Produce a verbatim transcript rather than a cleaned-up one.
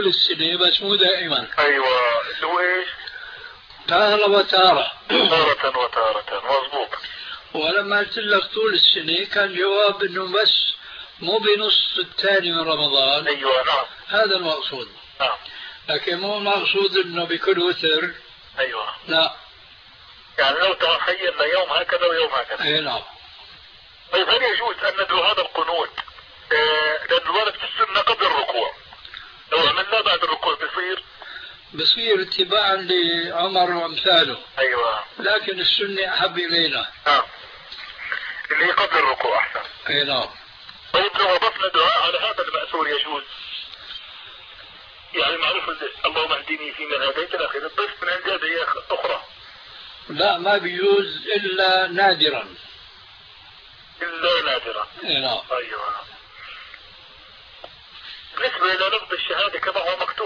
طول السنة بس مو دائما. ايوه اللي هو ايش؟ تارة وتارة. تارة وتارة مضبوط. ولما قلت لك طول السنة كان جواب انه بس مو بنص الثاني من رمضان. ايوه نعم. هذا المقصود. نعم. لكن مو المقصود انه بكل وتر. ايوه. لا. يعني لو تخيلنا يوم هكذا ويوم هكذا. اي نعم. طيب هل يجوز ان ندعو هذا القنوت آه لان الورد في السنة قبل الركوع، لو عملناه بعد الركوع بصير؟ بصير اتباعا لعمر وامثاله. ايوه. لكن السنة احب الينا. نعم. اللي هي قبل الركوع احسن. اي نعم. طيب لو اضفنا دعاء على هذا المأثور يجوز؟ يعني معروف اللهم اهدني فيمن هديت الى اخره، الضيف من عند هذه اخرى. لا ما بيجوز الا نادرا. الا نادرا. اي نعم. ايوه. بالنسبه الى لفظ الشهاده كما هو مكتوب